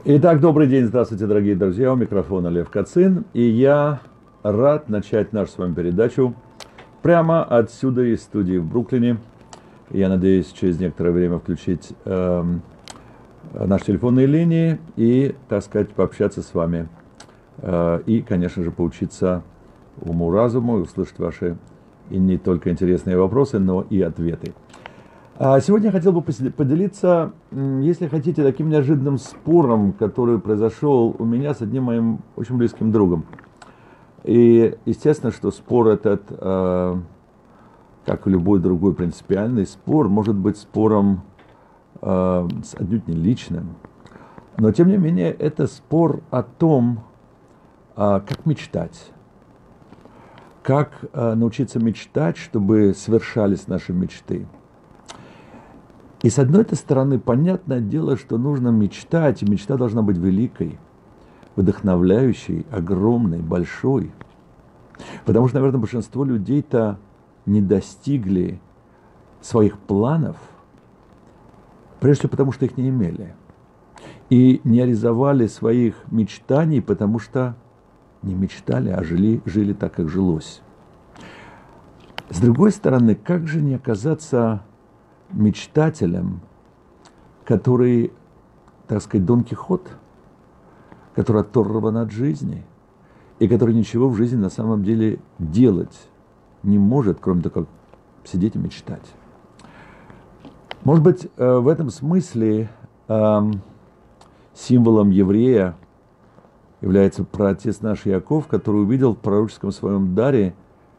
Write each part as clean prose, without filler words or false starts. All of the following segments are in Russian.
Итак, добрый день, здравствуйте, дорогие друзья, у микрофона Лев Кацин, и я рад начать нашу с вами передачу прямо отсюда, из студии в Бруклине. Я надеюсь через некоторое время включить наши телефонные линии и, так сказать, пообщаться с вами. И, конечно же, поучиться уму-разуму и услышать ваши и не только интересные вопросы, но и ответы. Сегодня я хотел бы поделиться, если хотите, таким неожиданным спором, который произошел у меня с одним моим очень близким другом. И естественно, что спор этот, как и любой другой принципиальный спор, может быть спором отнюдь не личным. Но тем не менее, это спор о том, как мечтать. Как научиться мечтать, чтобы свершались наши мечты. И с одной стороны, понятное дело, что нужно мечтать, и мечта должна быть великой, вдохновляющей, огромной, большой. Потому что, наверное, большинство людей-то не достигли своих планов, прежде всего потому, что их не имели. И не реализовали своих мечтаний, потому что не мечтали, а жили так, как жилось. С другой стороны, как же не оказаться мечтателем, который, так сказать, Дон Кихот, который оторван от жизни, и который ничего в жизни на самом деле делать не может, кроме того, как сидеть и мечтать. Может быть, в этом смысле символом еврея является праотец наш Иаков, который увидел в пророческом своем даре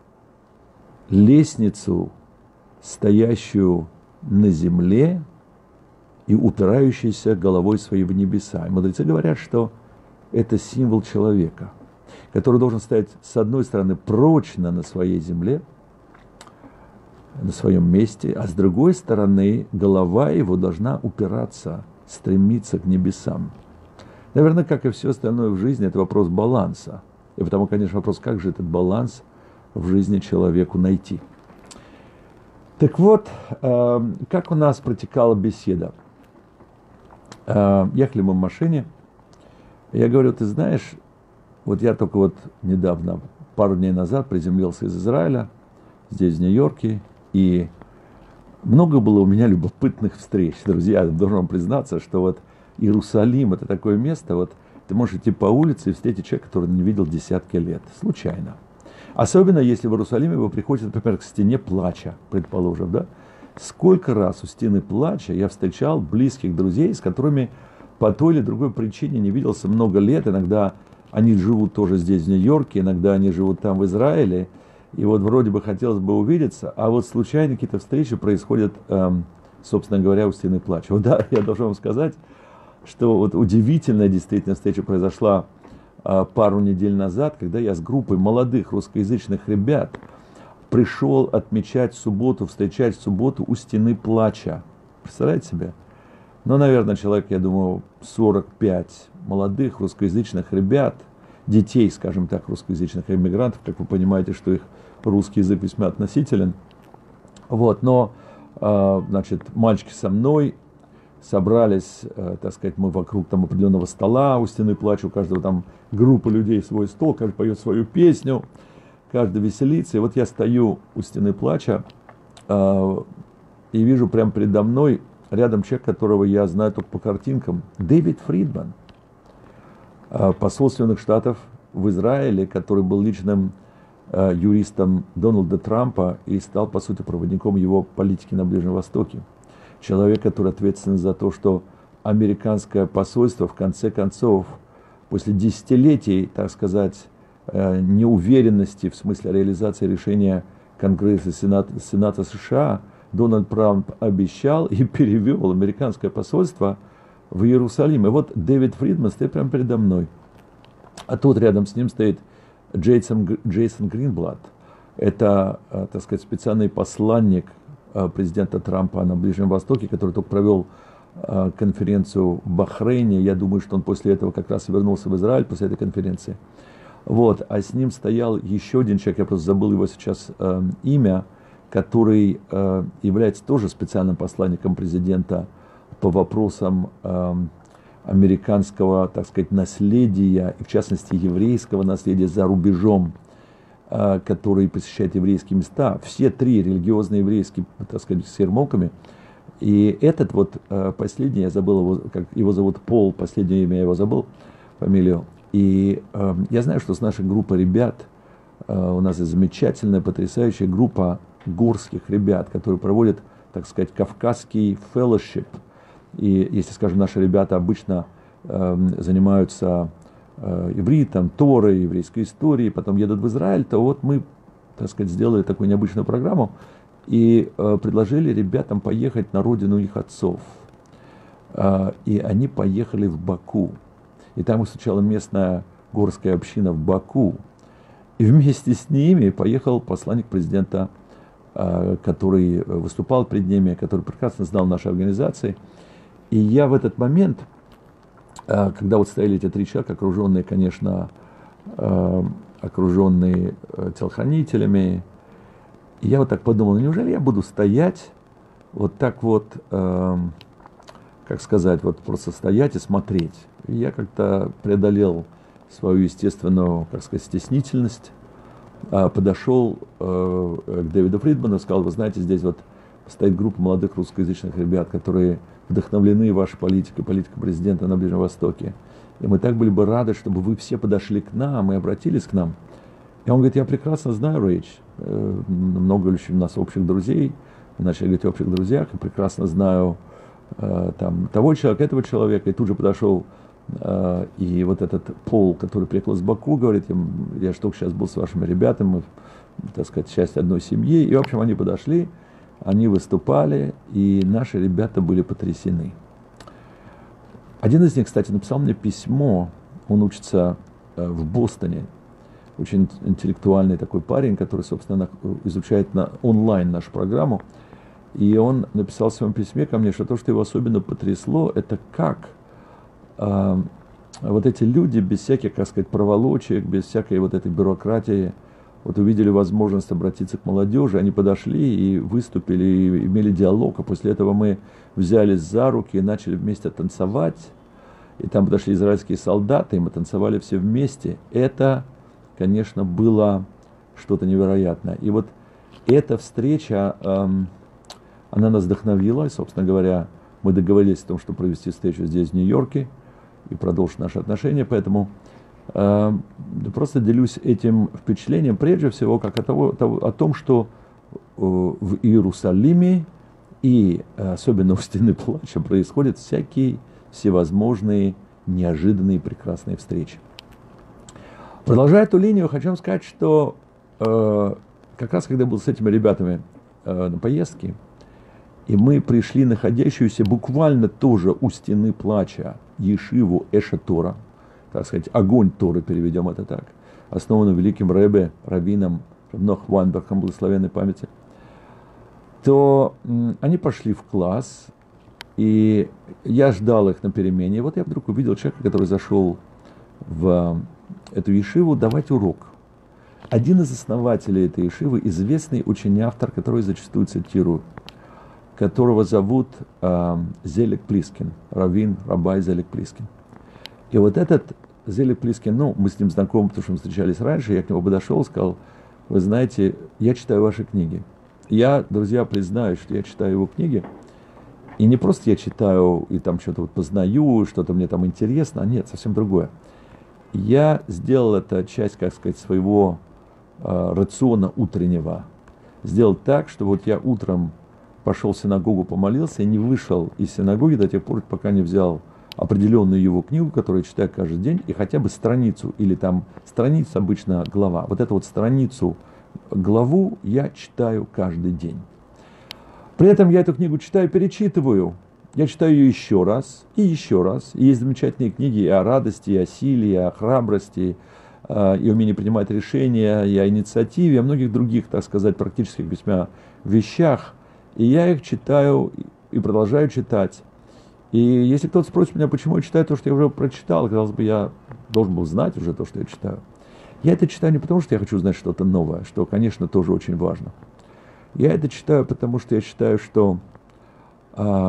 лестницу, стоящую на земле и упирающийся головой своей в небеса. И мудрецы говорят, что это символ человека, который должен стоять, с одной стороны, прочно на своей земле, на своем месте, а с другой стороны, голова его должна упираться, стремиться к небесам. Наверное, как и все остальное в жизни, это вопрос баланса. И потому, конечно, вопрос, как же этот баланс в жизни человеку найти. Так вот, как у нас протекала беседа. Ехали мы в машине, я говорю, ты знаешь, вот я только вот недавно, пару дней назад приземлился из Израиля, здесь, в Нью-Йорке, и много было у меня любопытных встреч. Друзья, я должен вам признаться, что вот Иерусалим – это такое место, вот ты можешь идти по улице и встретить человека, который не видел десятки лет, случайно. Особенно, если в Иерусалиме вы приходите, например, к стене плача, предположим, да? Сколько раз у стены плача я встречал близких друзей, с которыми по той или другой причине не виделся много лет. Иногда они живут тоже здесь, в Нью-Йорке, иногда они живут там, в Израиле. И вот вроде бы хотелось бы увидеться, а вот случайно какие-то встречи происходят, собственно говоря, у стены плача. Вот да, я должен вам сказать, что вот удивительная действительно встреча произошла пару недель назад, когда я с группой молодых русскоязычных ребят пришел отмечать субботу, встречать субботу у стены плача. Представляете себе? Ну, наверное, человек, я думаю, 45 молодых русскоязычных ребят, детей, скажем так, русскоязычных иммигрантов, как вы понимаете, что их русский язык весьма относителен. Вот, но, значит, мальчики со мной, собрались, так сказать, мы вокруг там определенного стола, у стены плача, у каждого там группа людей свой стол, каждый поет свою песню, каждый веселится. И вот я стою у стены плача и вижу прямо передо мной рядом человек, которого я знаю только по картинкам, Дэвид Фридман, посол Соединенных Штатов в Израиле, который был личным юристом Дональда Трампа и стал, по сути, проводником его политики на Ближнем Востоке. Человек, который ответственен за то, что американское посольство, в конце концов, после десятилетий, так сказать, неуверенности в смысле реализации решения Конгресса и Сената США, Дональд Трамп обещал и перевел американское посольство в Иерусалим. И вот Дэвид Фридман стоит прямо передо мной. А тут рядом с ним стоит Джейсон Гринблат. Это, так сказать, специальный посланник президента Трампа на Ближнем Востоке, который только провел конференцию в Бахрейне. Я думаю, что он после этого как раз и вернулся в Израиль, после этой конференции. Вот. А с ним стоял еще один человек, я просто забыл его сейчас имя, который является тоже специальным посланником президента по вопросам американского, так сказать, наследия, и в частности еврейского наследия за рубежом, которые посещают еврейские места. Все три религиозные еврейские, так сказать, с ермолками. И этот вот последний, я забыл его, как его зовут, Пол, последнее имя я его забыл, фамилию. И я знаю, что с нашей группой ребят, у нас есть замечательная, потрясающая группа горских ребят, которые проводят, так сказать, кавказский fellowship. И если, скажем, наши ребята обычно занимаются ивритом, Торой, еврейской историей, потом едут в Израиль, то вот мы, так сказать, сделали такую необычную программу и предложили ребятам поехать на родину их отцов. И они поехали в Баку. И там их встречала местная горская община в Баку. И вместе с ними поехал посланник президента, который выступал перед ними, который прекрасно знал наши организации. И я в этот момент, когда вот стояли эти три человека, окруженные, конечно, окруженные телохранителями, я вот так подумал, неужели я буду стоять вот так вот, как сказать, вот просто стоять и смотреть. И я как-то преодолел свою естественную, как сказать, стеснительность, подошел к Дэвиду Фридману и сказал: вы знаете, здесь вот стоит группа молодых русскоязычных ребят, которые вдохновлены вашей политикой, политикой президента на Ближнем Востоке. И мы так были бы рады, чтобы вы все подошли к нам и обратились к нам. И он говорит: я прекрасно знаю, Рэйч, много у нас общих друзей, мы начали говорить о общих друзьях, и прекрасно знаю там того человека, этого человека, и тут же подошел и вот этот Пол, который приехал из Баку, говорит: я ж только сейчас был с вашими ребятами, мы, так сказать, часть одной семьи. И, в общем, они подошли, они выступали, и наши ребята были потрясены. Один из них, кстати, написал мне письмо, он учится в Бостоне, очень интеллектуальный такой парень, который, собственно, изучает онлайн нашу программу. И он написал в своем письме ко мне, что то, что его особенно потрясло, это как вот эти люди без всяких, как сказать, проволочек, без всякой вот этой бюрократии, вот увидели возможность обратиться к молодежи, они подошли и выступили, и имели диалог, а после этого мы взялись за руки и начали вместе танцевать, и там подошли израильские солдаты, и мы танцевали все вместе. Это, конечно, было что-то невероятное. И вот эта встреча, она нас вдохновила, и, собственно говоря, мы договорились о том, что провести встречу здесь, в Нью-Йорке, и продолжить наши отношения, поэтому просто делюсь этим впечатлением, прежде всего, как о том, что в Иерусалиме и особенно у Стены Плача происходят всякие всевозможные неожиданные прекрасные встречи. Продолжая эту линию, хочу вам сказать, что как раз когда я был с этими ребятами на поездке, и мы пришли находящуюся буквально тоже у Стены Плача Ешиву Эша Тора, так сказать, огонь Торы, переведем это так, основанную великим Ребе, раввином Нох Вайнбергом, благословенной памяти, то они пошли в класс, и я ждал их на перемене. И вот я вдруг увидел человека, который зашел в эту ешиву давать урок. Один из основателей этой ешивы, известный очень автор, который зачастую цитирую, которого зовут Зелик Плискин, раввин, рабай Зелик Плискин. И вот этот Зелик Плискин, мы с ним знакомы, потому что мы встречались раньше, я к нему подошел и сказал: вы знаете, я читаю ваши книги. Я, друзья, признаюсь, что я читаю его книги, и не просто я читаю и там что-то вот познаю, что-то мне там интересно, нет, совсем другое. Я сделал это часть, как сказать, своего рациона утреннего. Сделал так, что вот я утром пошел в синагогу, помолился и не вышел из синагоги до тех пор, пока не взял определенную его книгу, которую я читаю каждый день, и хотя бы страницу, или там страница обычно глава. Вот эту вот страницу, главу я читаю каждый день. При этом я эту книгу читаю, перечитываю. Я читаю ее еще раз и еще раз. И есть замечательные книги и о радости, и о силе, и о храбрости, и умении принимать решения, и о инициативе, и о многих других, так сказать, практических весьма вещах. И я их читаю и продолжаю читать. И если кто-то спросит меня, почему я читаю то, что я уже прочитал, казалось бы, я должен был знать уже то, что я читаю. Я это читаю не потому, что я хочу знать что-то новое, что, конечно, тоже очень важно. Я это читаю, потому что я считаю, что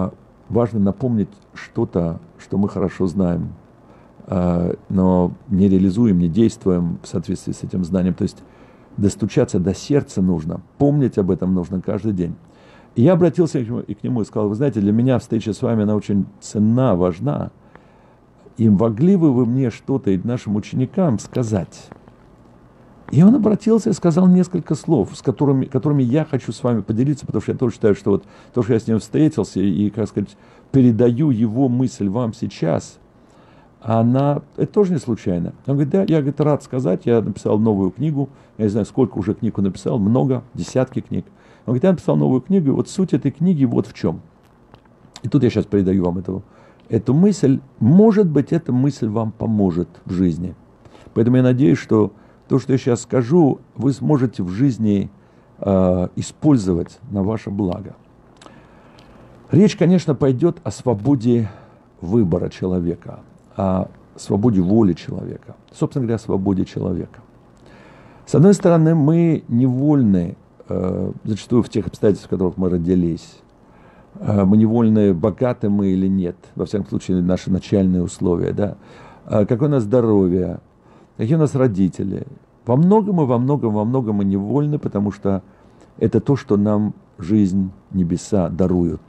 важно напомнить что-то, что мы хорошо знаем, но не реализуем, не действуем в соответствии с этим знанием. То есть достучаться до сердца нужно, помнить об этом нужно каждый день. И я обратился к нему и сказал: вы знаете, для меня встреча с вами, она очень ценна, важна. И могли бы вы мне что-то и нашим ученикам сказать? И он обратился и сказал несколько слов, с которыми я хочу с вами поделиться, потому что я тоже считаю, что вот то, что я с ним встретился и, как сказать, передаю его мысль вам сейчас, это тоже не случайно. Он говорит: да, я, говорит, рад сказать, я написал новую книгу, я не знаю, сколько уже книг он написал, много, десятки книг. Он говорит: я написал новую книгу, и вот суть этой книги вот в чем. И тут я сейчас передаю вам эту мысль. Может быть, эта мысль вам поможет в жизни. Поэтому я надеюсь, что то, что я сейчас скажу, вы сможете в жизни использовать на ваше благо. Речь, конечно, пойдет о свободе выбора человека, о свободе воли человека, собственно говоря, о свободе человека. С одной стороны, мы невольны, зачастую в тех обстоятельствах, в которых мы родились, мы невольны, богаты мы или нет, во всяком случае, наши начальные условия, да? Какое у нас здоровье, какие у нас родители. Во многом мы невольны, потому что это то, что нам жизнь, небеса даруют.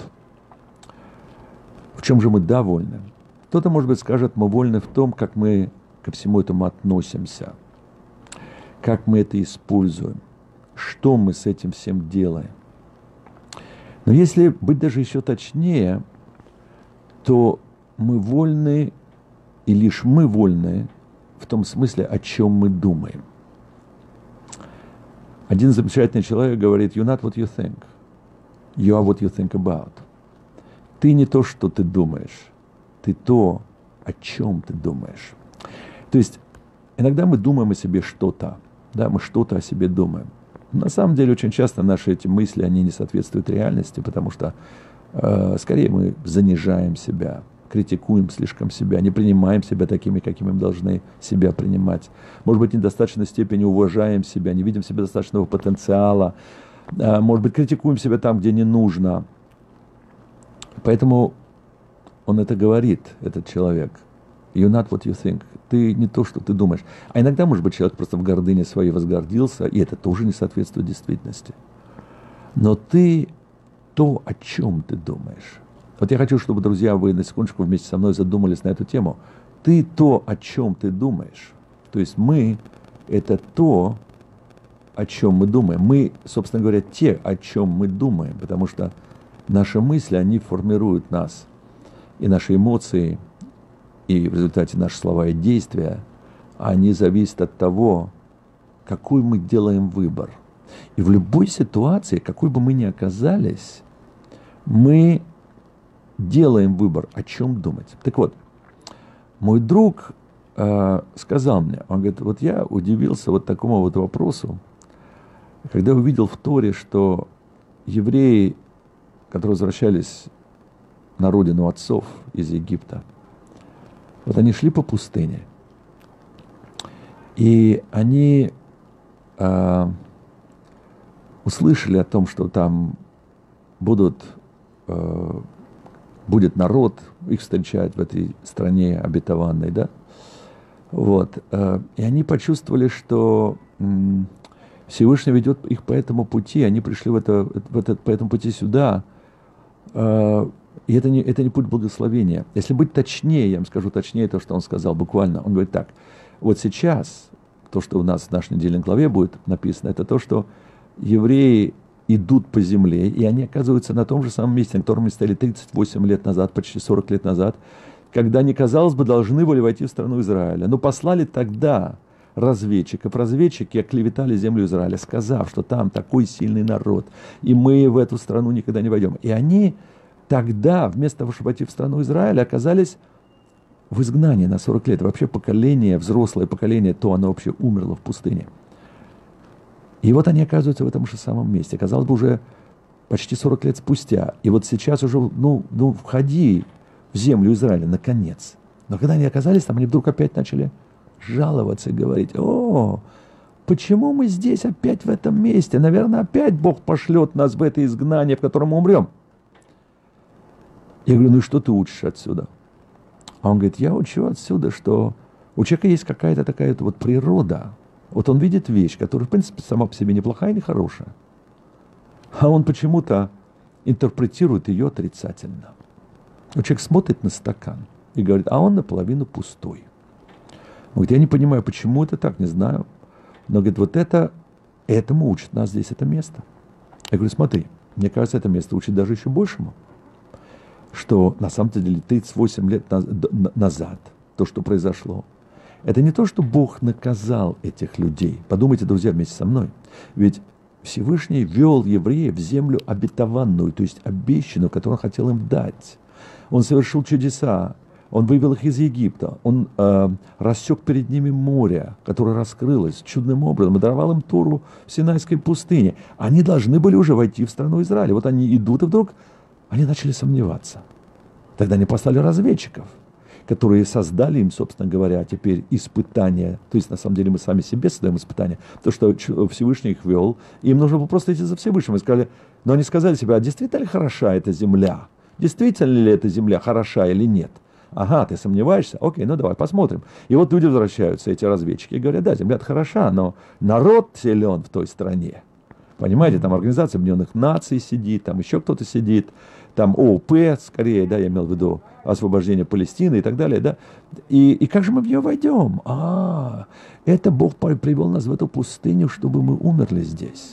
В чем же мы довольны? Кто-то, может быть, скажет: мы вольны в том, как мы ко всему этому относимся, как мы это используем, что мы с этим всем делаем. Но если быть даже еще точнее, то мы вольны, и лишь мы вольны в том смысле, о чем мы думаем. Один замечательный человек говорит: you're not what you think, you are what you think about. Ты не то, что ты думаешь, ты то, о чем ты думаешь. То есть иногда мы думаем о себе что-то, да, мы что-то о себе думаем. На самом деле очень часто наши эти мысли, они не соответствуют реальности, потому что скорее мы занижаем себя, критикуем слишком себя, не принимаем себя такими, какими мы должны себя принимать. Может быть, в недостаточной степени уважаем себя, не видим в себе достаточного потенциала, может быть, критикуем себя там, где не нужно. Поэтому он это говорит, этот человек. You're not what you think. Ты не то, что ты думаешь. А иногда, может быть, человек просто в гордыне своей возгордился, и это тоже не соответствует действительности. Но ты то, о чем ты думаешь. Вот я хочу, чтобы, друзья, вы на секундочку вместе со мной задумались на эту тему. Ты то, о чем ты думаешь. То есть мы – это то, о чем мы думаем. Мы, собственно говоря, те, о чем мы думаем, потому что наши мысли, они формируют нас. И наши эмоции, и в результате наши слова и действия, они зависят от того, какой мы делаем выбор. И в любой ситуации, какой бы мы ни оказались, мы делаем выбор, о чем думать. Так вот, мой друг сказал мне, он говорит: вот я удивился вот такому вот вопросу, когда увидел в Торе, что евреи, которые возвращались на родину отцов из Египта, вот они шли по пустыне, и они услышали о том, что там будет народ их встречать в этой стране обетованной, да? Вот. И они почувствовали, что Всевышний ведет их по этому пути, они пришли по этому пути сюда, и это не путь благословения. Если быть точнее, я вам скажу точнее то, что он сказал буквально. Он говорит так: вот сейчас, то, что у нас в нашей недельной главе будет написано, это то, что евреи идут по земле, и они оказываются на том же самом месте, на котором они стояли 38 лет назад, почти 40 лет назад, когда они, казалось бы, должны были войти в страну Израиля. Но послали тогда разведчиков. Разведчики оклеветали землю Израиля, сказав, что там такой сильный народ, и мы в эту страну никогда не войдем. И они тогда, вместо того, чтобы войти в страну Израиля, оказались в изгнании на 40 лет. Вообще поколение, взрослое поколение, то оно вообще умерло в пустыне. И вот они оказываются в этом же самом месте. Казалось бы, уже почти 40 лет спустя. И вот сейчас уже, входи в землю Израиля, наконец. Но когда они оказались там, они вдруг опять начали жаловаться и говорить: о, почему мы здесь опять в этом месте? Наверное, опять Бог пошлет нас в это изгнание, в котором мы умрем. Я говорю, ну и что ты учишь отсюда? А он говорит, я учу отсюда, что у человека есть какая-то такая вот природа. Вот он видит вещь, которая, в принципе, сама по себе неплохая или хорошая. А он почему-то интерпретирует ее отрицательно. Вот человек смотрит на стакан и говорит, а он наполовину пустой. Он говорит, я не понимаю, почему это так, не знаю. Но, говорит, вот этому учит нас здесь это место. Я говорю, смотри, мне кажется, это место учит даже еще большему. Что на самом деле 38 лет назад то, что произошло, это не то, что Бог наказал этих людей. Подумайте, друзья, вместе со мной. Ведь Всевышний вел евреев в землю обетованную, то есть обещанную, которую Он хотел им дать. Он совершил чудеса. Он вывел их из Египта. Он рассек перед ними море, которое раскрылось чудным образом, и даровал им Тору в Синайской пустыне. Они должны были уже войти в страну Израиля. Вот они идут, и вдруг они начали сомневаться. Тогда они послали разведчиков, которые создали им, собственно говоря, теперь испытания. То есть, на самом деле, мы сами себе создаем испытания. То, что Всевышний их вел. Им нужно было просто идти за Всевышним. Но они сказали себе, а действительно ли хороша эта земля? Действительно ли эта земля хороша или нет? Ага, ты сомневаешься? Окей, ну давай посмотрим. И вот люди возвращаются, эти разведчики, и говорят, да, земля-то хороша, но народ силен в той стране. Понимаете, там Организация Объединенных Наций сидит, там еще кто-то сидит, там ООП, скорее, да, я имел в виду освобождение Палестины и так далее, да. И как же мы в нее войдем? Это Бог привел нас в эту пустыню, чтобы мы умерли здесь.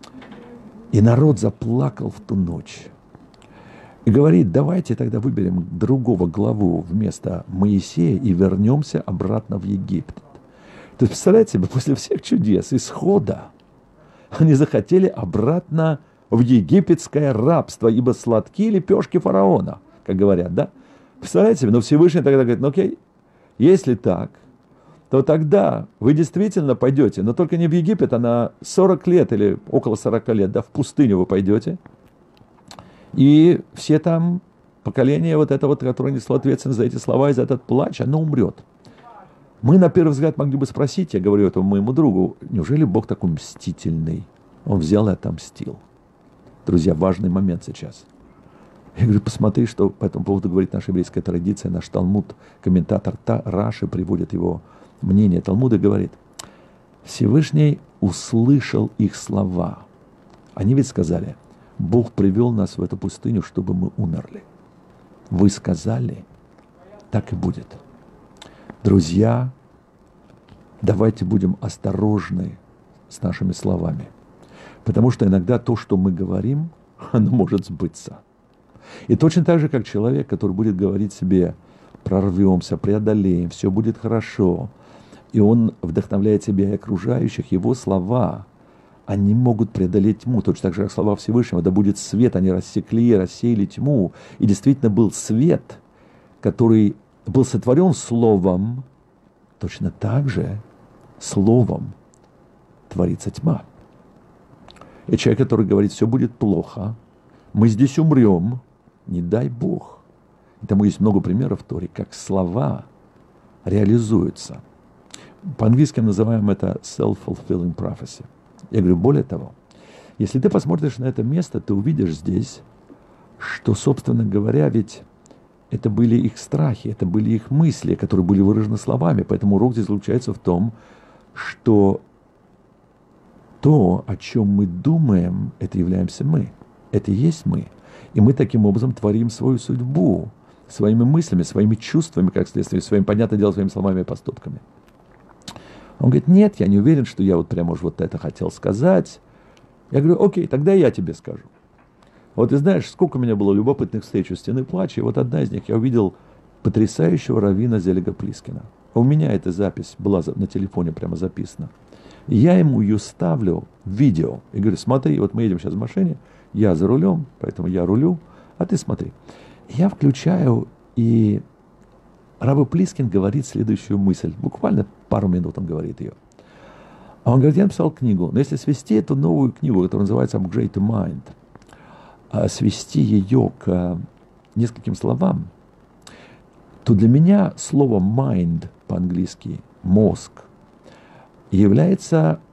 И народ заплакал в ту ночь. И говорит, давайте тогда выберем другого главу вместо Моисея и вернемся обратно в Египет. То есть, представляете себе, после всех чудес, исхода, они захотели обратно в египетское рабство, ибо сладкие лепешки фараона, как говорят, да? Представляете себе, но Всевышний тогда говорит, ну окей, если так, то тогда вы действительно пойдете, но только не в Египет, а на 40 лет или около 40 лет, да, в пустыню вы пойдете. И все там поколение вот это вот, которое несло ответственность за эти слова и за этот плач, оно умрет. Мы на первый взгляд могли бы спросить, я говорю этому моему другу, неужели Бог такой мстительный? Он взял и отомстил. Друзья, важный момент сейчас. Я говорю, посмотри, что по этому поводу говорит наша еврейская традиция, наш Талмуд, комментатор Раши приводит его мнение Талмуда, говорит, Всевышний услышал их слова. Они ведь сказали, Бог привел нас в эту пустыню, чтобы мы умерли. Вы сказали, так и будет. Друзья, давайте будем осторожны с нашими словами. Потому что иногда то, что мы говорим, оно может сбыться. И точно так же, как человек, который будет говорить себе, прорвемся, преодолеем, все будет хорошо, и он вдохновляет себя и окружающих, его слова, они могут преодолеть тьму, точно так же, как слова Всевышнего, да будет свет, они рассекли, рассеяли тьму. И действительно был свет, который был сотворен словом, точно так же словом творится тьма. И человек, который говорит, все будет плохо, мы здесь умрем, не дай Бог. И тому есть много примеров в Торе, как слова реализуются. По-английски мы называем это self-fulfilling prophecy. Я говорю, более того, если ты посмотришь на это место, ты увидишь здесь, что, собственно говоря, ведь это были их страхи, это были их мысли, которые были выражены словами. Поэтому урок здесь заключается в том, что то, о чем мы думаем, это являемся мы. Это и есть мы. И мы таким образом творим свою судьбу своими мыслями, своими чувствами, как следствие, своим, понятное дело, своими словами и поступками. Он говорит, нет, я не уверен, что я вот прямо уж вот это хотел сказать. Я говорю, окей, тогда я тебе скажу. Вот ты знаешь, сколько у меня было любопытных встреч у Стены Плача, и вот одна из них, я увидел потрясающего раввина Зелига Плискина. У меня эта запись была на телефоне прямо записана. И я ему ее ставлю в видео. И говорю, смотри, вот мы едем сейчас в машине, я за рулем, поэтому я рулю, а ты смотри. Я включаю, и Рав Плискин говорит следующую мысль. Буквально пару минут он говорит ее. А он говорит, я написал книгу, но если свести эту новую книгу, которая называется «Upgrade to Mind», свести ее к нескольким словам, то для меня слово mind по-английски, мозг, является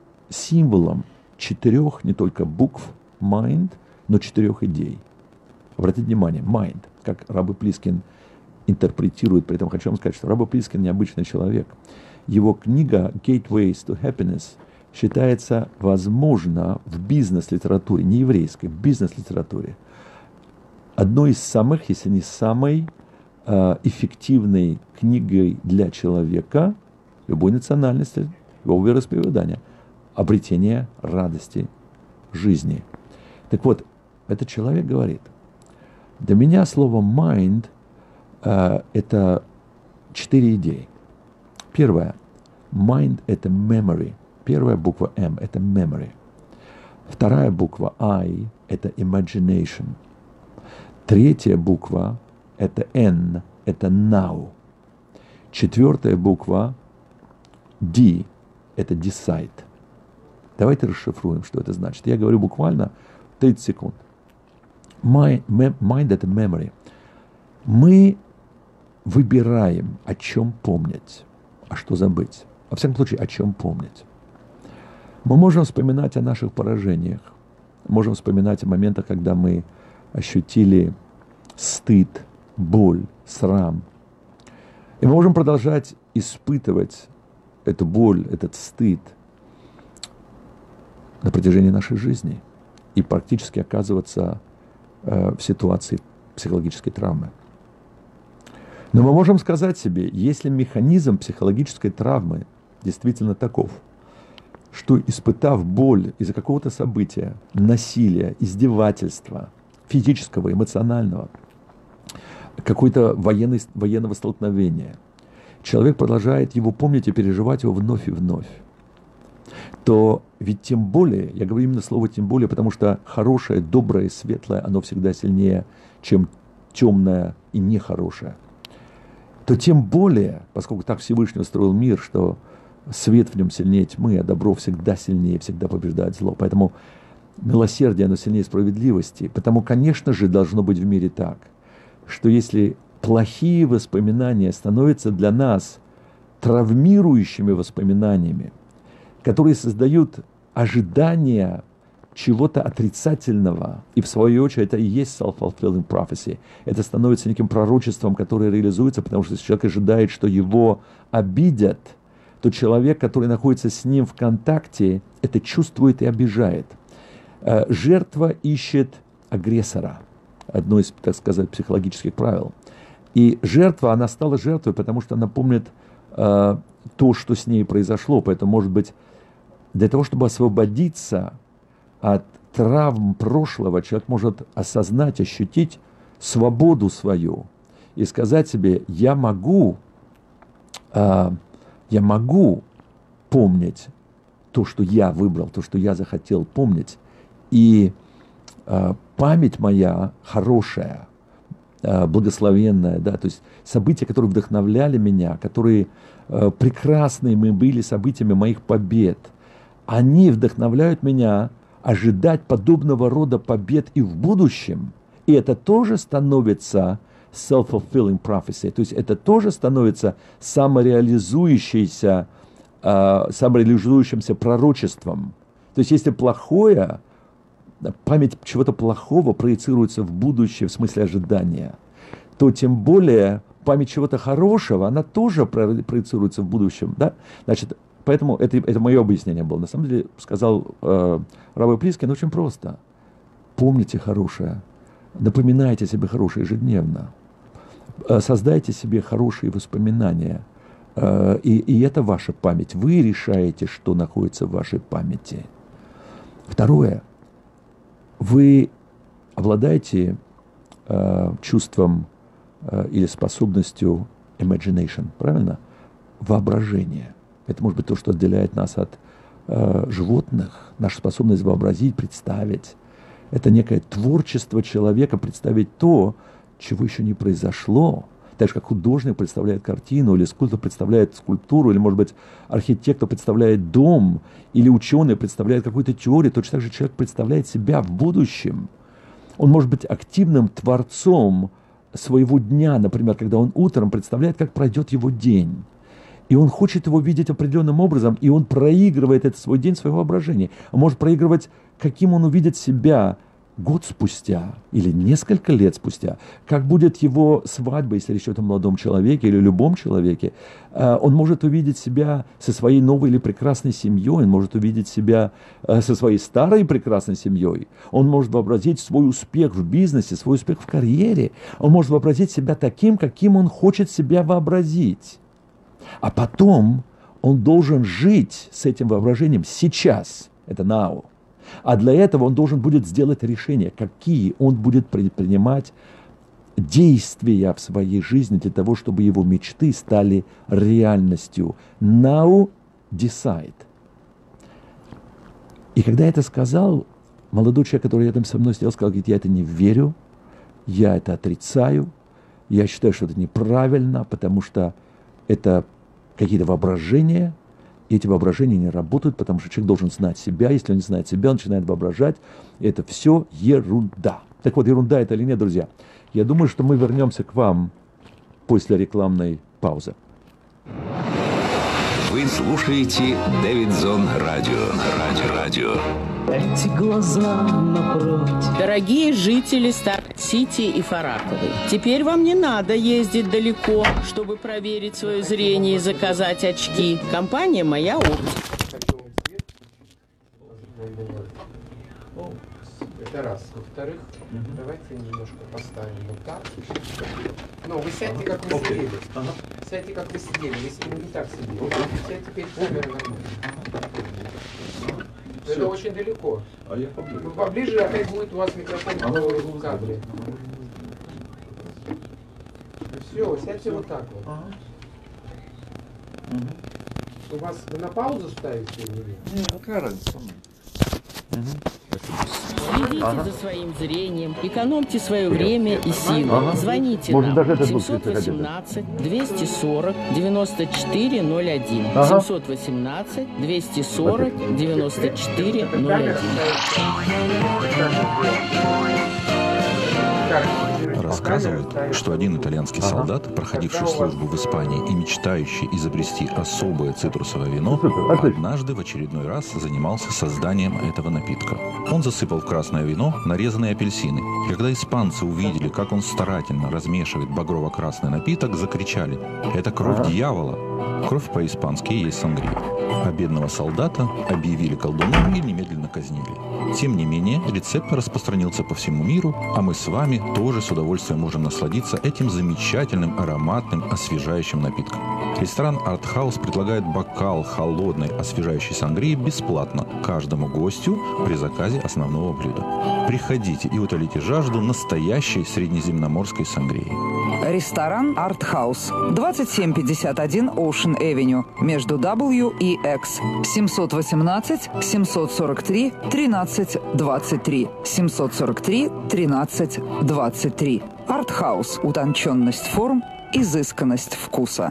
символом 4 не только букв mind, но 4 идей. Обратите внимание, mind, как Рабби Плискин интерпретирует, при этом хочу вам сказать, что Рабби Плискин необычный человек. Его книга «Gateways to Happiness» считается, возможно, в бизнес-литературе, не еврейской, в бизнес-литературе, одной из самых, если не самой эффективной книгой для человека любой национальности, любого вероисповедания, обретение радости жизни. Так вот, этот человек говорит, для меня слово mind это 4 идеи. Первое. Mind – это memory. Первая буква M – это memory. Вторая буква I – это imagination. Третья буква – это N – это now. Четвертая буква D – это decide. Давайте расшифруем, что это значит. Я говорю буквально 30 секунд. Mind – это memory. Мы выбираем, о чем помнить, а что забыть. Во всяком случае, о чем помнить. Мы можем вспоминать о наших поражениях, можем вспоминать о моментах, когда мы ощутили стыд, боль, срам. И мы можем продолжать испытывать эту боль, этот стыд на протяжении нашей жизни и практически оказываться в ситуации психологической травмы. Но мы можем сказать себе, если механизм психологической травмы действительно таков, что, испытав боль из-за какого-то события, насилия, издевательства, физического, эмоционального, какой-то военного столкновения, человек продолжает его помнить и переживать его вновь и вновь, то ведь тем более, я говорю именно слово «тем более», потому что хорошее, доброе, светлое, оно всегда сильнее, чем темное и нехорошее, то тем более, поскольку так Всевышний устроил мир, что свет в нем сильнее тьмы, а добро всегда сильнее, всегда побеждает зло. Поэтому милосердие, оно сильнее справедливости. Потому, конечно же, должно быть в мире так, что если плохие воспоминания становятся для нас травмирующими воспоминаниями, которые создают ожидания чего-то отрицательного, и в свою очередь это и есть self-fulfilling prophecy. Это становится неким пророчеством, которое реализуется, потому что если человек ожидает, что его обидят, то человек, который находится с ним в контакте, это чувствует и обижает. Жертва ищет агрессора. Одно из, так сказать, психологических правил. И жертва, она стала жертвой, потому что она помнит то, что с ней произошло. Поэтому, может быть, для того, чтобы освободиться от травм прошлого, человек может осознать, ощутить свободу свою и сказать себе, я могу помнить то, что я выбрал, то, что я захотел помнить, и память моя хорошая, благословенная, да, то есть события, которые вдохновляли меня, которые прекрасные мы были событиями моих побед, они вдохновляют меня ожидать подобного рода побед и в будущем. И это тоже становится self-fulfilling prophecy, то есть это тоже становится самореализующимся пророчеством. То есть если плохое, память чего-то плохого проецируется в будущее в смысле ожидания, то тем более память чего-то хорошего, она тоже проецируется в будущем. Да? Значит, поэтому это мое объяснение было. На самом деле, сказал Рабби Плискин, очень просто. Помните хорошее, напоминайте себе хорошее ежедневно, создайте себе хорошие воспоминания, и это ваша память. Вы решаете, что находится в вашей памяти. Второе. Вы обладаете чувством или способностью imagination, правильно? Воображение. Это может быть то, что отделяет нас от животных, наша способность вообразить, представить. Это некое творчество человека, представить то, чего еще не произошло. Так же, как художник представляет картину, или скульптор представляет скульптуру, или, может быть, архитектор представляет дом, или ученый представляет какую-то теорию, точно так же человек представляет себя в будущем. Он может быть активным творцом своего дня, например, когда он утром представляет, как пройдет его день. И он хочет его видеть определенным образом, и он проигрывает этот свой день в своем воображении. Он может проигрывать, каким он увидит себя год спустя или несколько лет спустя, как будет его свадьба, если речь идет о молодом человеке или любом человеке, он может увидеть себя со своей новой или прекрасной семьей, он может увидеть себя со своей старой и прекрасной семьей, он может вообразить свой успех в бизнесе, свой успех в карьере, он может вообразить себя таким, каким он хочет себя вообразить. А потом он должен жить с этим воображением сейчас, это now. А для этого он должен будет сделать решение, какие он будет предпринимать действия в своей жизни для того, чтобы его мечты стали реальностью. Now decide. И когда я это сказал, молодой человек, который рядом со мной сидел, сказал, говорит, я это не верю, я это отрицаю, я считаю, что это неправильно, потому что это какие-то воображения, и эти воображения не работают, потому что человек должен знать себя. Если он не знает себя, он начинает воображать. И это все ерунда. Так вот, ерунда это или нет, друзья? Я думаю, что мы вернемся к вам после рекламной паузы. Вы слушаете Дэвидсон Радио. Эти глаза напротив. Дорогие жители Старт-Сити и Фараковой, теперь вам не надо ездить далеко, чтобы проверить свое зрение и заказать очки. Компания «Моя оптика». Это раз. Во-вторых, давайте немножко поставим вот так. Ну, вы сядьте, как вы сидели. Сядьте, как вы сидели. Если вы не так сидели. Сядьте теперь примерно нормально. Это очень далеко. А я поближе. Вы поближе, опять будет у вас микрофон в кадре. Все, сядьте вот так вот. У вас вы на паузу ставите или нет? Какая разница? Следите за своим зрением, экономьте свое время и силы. Звоните нам 718-240-9401. 718-240-9401. Рассказывают, что один итальянский солдат, проходивший службу в Испании и мечтающий изобрести особое цитрусовое вино, однажды в очередной раз занимался созданием этого напитка. Он засыпал в красное вино нарезанные апельсины. И когда испанцы увидели, как он старательно размешивает багрово-красный напиток, закричали: «Это кровь дьявола!» Кровь по-испански есть сангрия. А бедного солдата объявили колдуном и немедленно казнили. Тем не менее, рецепт распространился по всему миру, а мы с вами тоже с удовольствием можем насладиться этим замечательным, ароматным, освежающим напитком. Ресторан Art House предлагает бокал холодной, освежающей сангрии бесплатно каждому гостю при заказе основного блюда. Приходите и утолите жажду настоящей среднеземноморской сангрии. Ресторан Art House. 2751 Ocean Avenue. Между W и X. 718-743-1323. 743-1323. Art House. Утонченность форм, изысканность вкуса.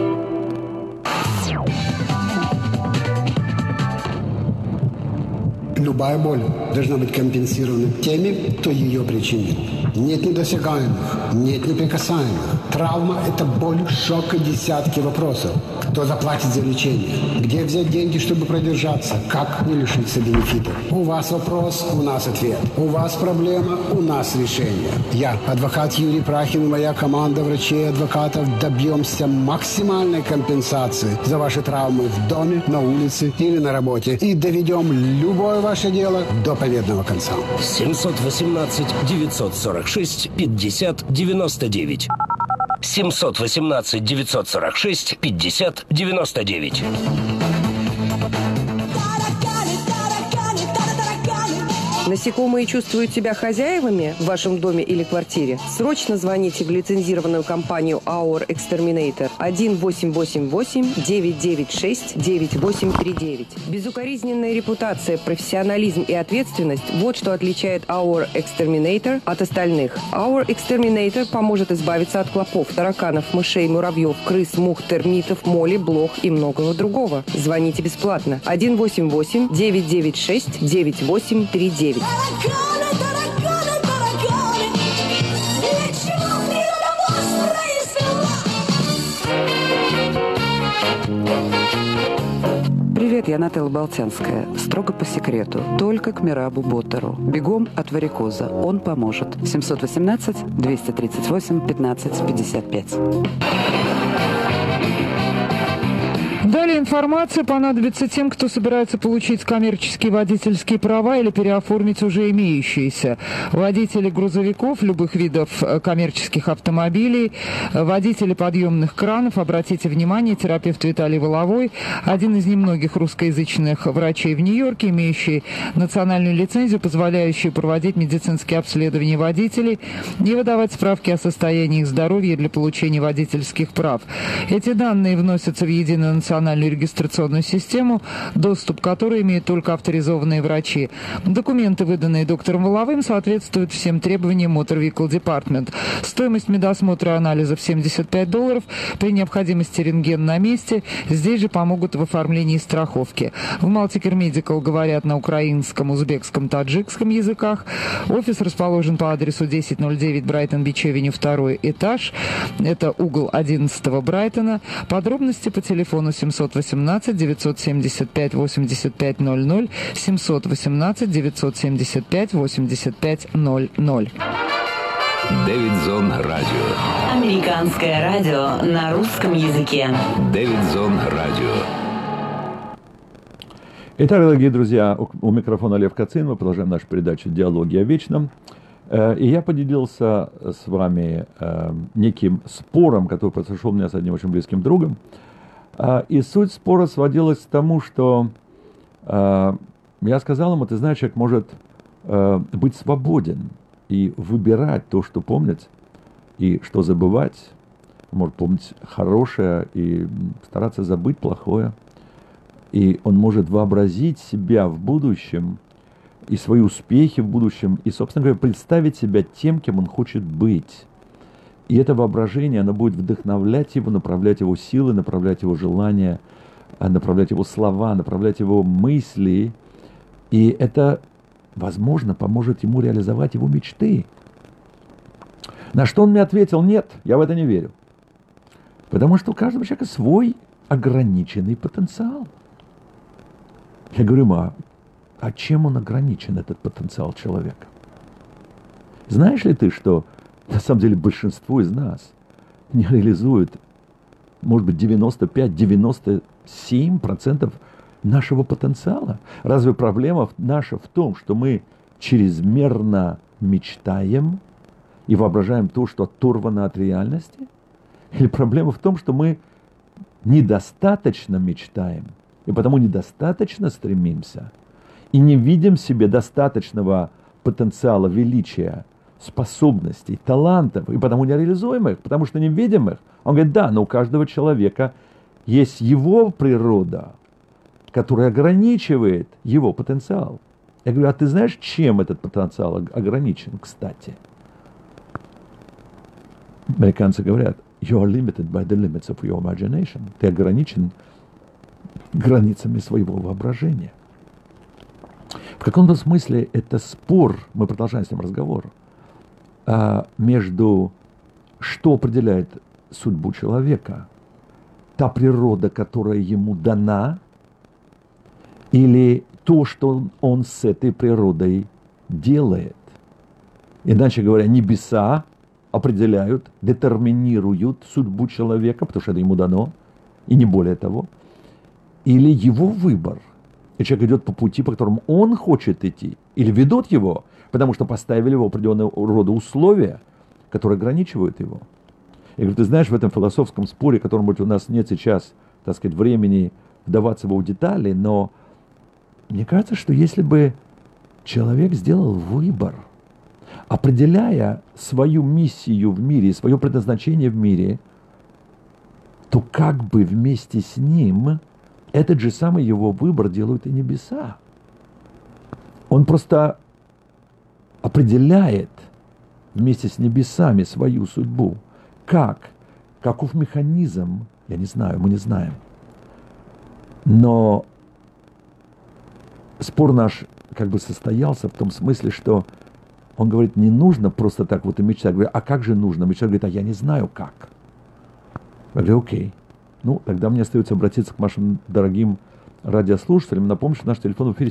Любая боль должна быть компенсирована теми, кто ее причинил. Нет недосягаемых, нет неприкасаемых. Травма – это боль, шок и десятки вопросов. Кто заплатит за лечение? Где взять деньги, чтобы продержаться? Как не лишиться бенефитов? У вас вопрос, у нас ответ. У вас проблема, у нас решение. Я, адвокат Юрий Прахин и моя команда врачей и адвокатов добьемся максимальной компенсации за ваши травмы в доме, на улице или на работе. И доведем любое ваше дело до победного конца. 718-946-50-99. 718-946-50-99. Насекомые чувствуют себя хозяевами в вашем доме или квартире? Срочно звоните в лицензированную компанию Our Exterminator 1-888-996-9839. Безукоризненная репутация, профессионализм и ответственность – вот что отличает Our Exterminator от остальных. Our Exterminator поможет избавиться от клопов, тараканов, мышей, муравьев, крыс, мух, термитов, моли, блох и многого другого. Звоните бесплатно 1-888-996-9839. Привет, я Наталья Болтянская. Строго по секрету. Только к Мирабу Боттеру. Бегом от варикоза. Он поможет. 718-238-1555. Далее информация понадобится тем, кто собирается получить коммерческие водительские права или переоформить уже имеющиеся. Водители грузовиков, любых видов коммерческих автомобилей, водители подъемных кранов. Обратите внимание, терапевт Виталий Воловой, один из немногих русскоязычных врачей в Нью-Йорке, имеющий национальную лицензию, позволяющую проводить медицинские обследования водителей и выдавать справки о состоянии их здоровья для получения водительских прав. Эти данные вносятся в единую национальную регистрационную систему, доступ к которой имеют только авторизованные врачи. Документы, выданные доктором Воловым, соответствуют всем требованиям Motor Vehicle Department. Стоимость медосмотра и анализов $75. При необходимости рентген на месте. Здесь же помогут в оформлении страховки. В Multicare Medical говорят на украинском, узбекском, таджикском языках. Офис расположен по адресу 1009 Брайтон-Бич-Авеню, 2-й этаж. Это угол 11-го Брайтона. Подробности по телефону 718-975-8500, 718-975-8500. Дэвидзон Радио. Американское радио на русском языке. Дэвидзон Радио. Итак, дорогие друзья, у микрофона Лев Кацин. Мы продолжаем нашу передачу «Диалоги о вечном». И я поделился с вами неким спором, который произошел у меня с одним очень близким другом. И суть спора сводилась к тому, что я сказал ему: ты знаешь, человек может быть свободен и выбирать то, что помнить, и что забывать. Может помнить хорошее и стараться забыть плохое. И он может вообразить себя в будущем, и свои успехи в будущем, и, собственно говоря, представить себя тем, кем он хочет быть. И это воображение, оно будет вдохновлять его, направлять его силы, направлять его желания, направлять его слова, направлять его мысли. И это, возможно, поможет ему реализовать его мечты. На что он мне ответил: нет, я в это не верю. Потому что у каждого человека свой ограниченный потенциал. Я говорю ему: а чем он ограничен, этот потенциал человека? Знаешь ли ты, что на самом деле большинство из нас не реализует, может быть, 95-97% нашего потенциала? Разве проблема наша в том, что мы чрезмерно мечтаем и воображаем то, что оторвано от реальности? Или проблема в том, что мы недостаточно мечтаем и потому недостаточно стремимся и не видим в себе достаточного потенциала, величия, способностей, талантов, и потому не реализуем их, потому что не видим их? Он говорит: да, но у каждого человека есть его природа, которая ограничивает его потенциал. Я говорю: а ты знаешь, чем этот потенциал ограничен, кстати? Американцы говорят: you are limited by the limits of your imagination. Ты ограничен границами своего воображения. В каком-то смысле это спор, мы продолжаем с ним разговор, между что определяет судьбу человека, та природа, которая ему дана, или то, что он с этой природой делает. Иначе говоря, небеса определяют, детерминируют судьбу человека, потому что это ему дано, и не более того, или его выбор. И человек идет по пути, по которому он хочет идти, или ведут его, потому что поставили его определенного рода условия, которые ограничивают его. Я говорю: ты знаешь, в этом философском споре, которому у нас нет сейчас, так сказать, времени вдаваться в его детали, но мне кажется, что если бы человек сделал выбор, определяя свою миссию в мире, свое предназначение в мире, то как бы вместе с ним этот же самый его выбор делают и небеса. Он просто определяет вместе с небесами свою судьбу. Как? Каков механизм? Я не знаю, мы не знаем. Но спор наш как бы состоялся в том смысле, что он говорит: не нужно просто так вот и мечтать. Я говорю: а как же нужно? Мечтать говорит: а я не знаю как. Я говорю: окей. Ну, тогда мне остается обратиться к нашим дорогим радиослушателям. Напомню, что наш телефон в эфире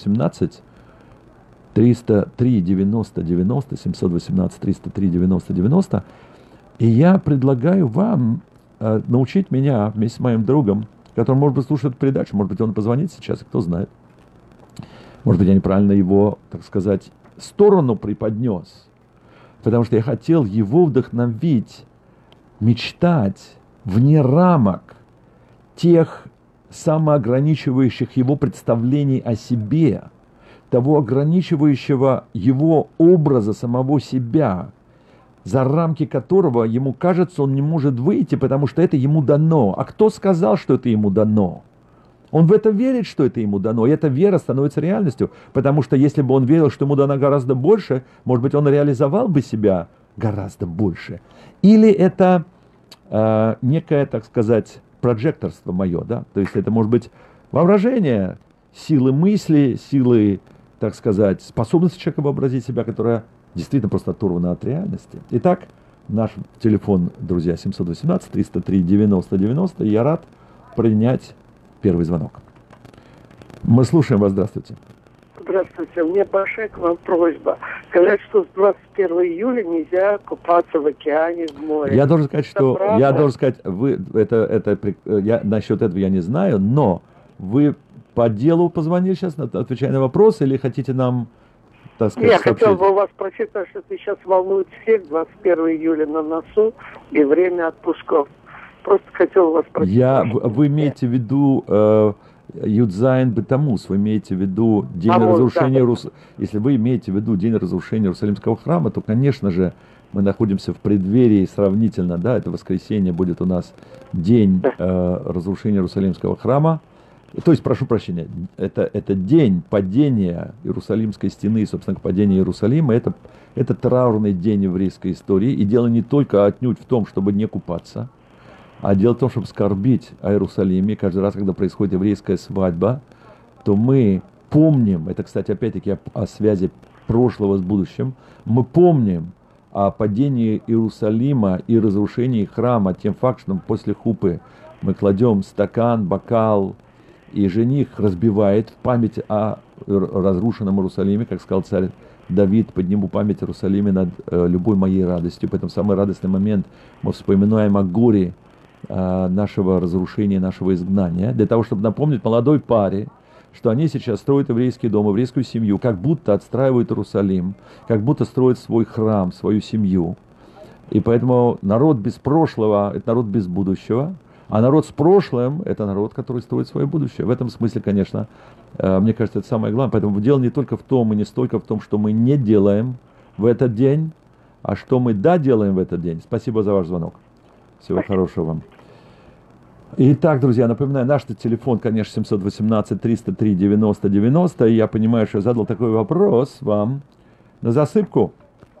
718-303-90-90, 718-303-90-90. И я предлагаю вам научить меня вместе с моим другом, который, может быть, слушает передачу, может быть, он позвонит сейчас, кто знает. Может быть, я неправильно его, так сказать, сторону преподнес. Потому что я хотел его вдохновить, мечтать вне рамок тех самоограничивающих его представлений о себе, того ограничивающего его образа самого себя, за рамки которого ему кажется, он не может выйти, потому что это ему дано. А кто сказал, что это ему дано? Он в это верит, что это ему дано, и эта вера становится реальностью, потому что если бы он верил, что ему дано гораздо больше, может быть, он реализовал бы себя гораздо больше. Или это некое, так сказать, прожекторство мое, да? То есть это может быть воображение, силы мысли, силы, так сказать, способности человека вообразить себя, которая действительно просто оторвана от реальности. Итак, наш телефон, друзья, 718-303-90-90, и я рад принять первый звонок. Мы слушаем вас, здравствуйте. Здравствуйте, мне большая к вам просьба. Говорят, что с 21 июля нельзя купаться в океане, в море. Я должен сказать, что правда? я должен сказать, насчет этого я не знаю, но вы по делу позвонили сейчас, отвечая на вопрос, или хотите нам, так сказать, Я сообщить? хотел бы у вас спросить, потому что это сейчас волнует всех, 21 июля на носу и время отпусков. Просто хотел у вас спросить. Вы имеете в виду Юдзайн Бетамус, вы имеете в виду день разрушения, да. Если вы имеете в виду день разрушения Иерусалимского храма, то, конечно же, мы находимся в преддверии сравнительно, да, это воскресенье будет у нас день разрушения Иерусалимского храма. То есть, прошу прощения, это день падения Иерусалимской стены, собственно, падения Иерусалима, это траурный день еврейской истории, и дело не только отнюдь в том, чтобы не купаться, а дело в том, чтобы скорбить о Иерусалиме. Каждый раз, когда происходит еврейская свадьба, то мы помним, это, кстати, опять-таки о связи прошлого с будущим, мы помним о падении Иерусалима и разрушении храма тем фактом, что после хупы мы кладем стакан, бокал, и жених разбивает в память о разрушенном Иерусалиме, как сказал царь Давид, подниму память о Иерусалиме над любой моей радостью. Поэтому в самый радостный момент мы вспоминаем о горе нашего разрушения, нашего изгнания, для того, чтобы напомнить молодой паре, что они сейчас строят еврейский дом, еврейскую семью, как будто отстраивают Иерусалим, как будто строят свой храм, свою семью. И поэтому народ без прошлого – это народ без будущего, а народ с прошлым – это народ, который строит свое будущее. В этом смысле, конечно, мне кажется, это самое главное. Поэтому дело не только в том, и не столько в том, что мы не делаем в этот день, а что мы делаем в этот день. Спасибо за ваш звонок. Всего хорошего вам. Итак, друзья, напоминаю, наш телефон, конечно, 718-303-90-90. И я понимаю, что я задал такой вопрос вам на засыпку.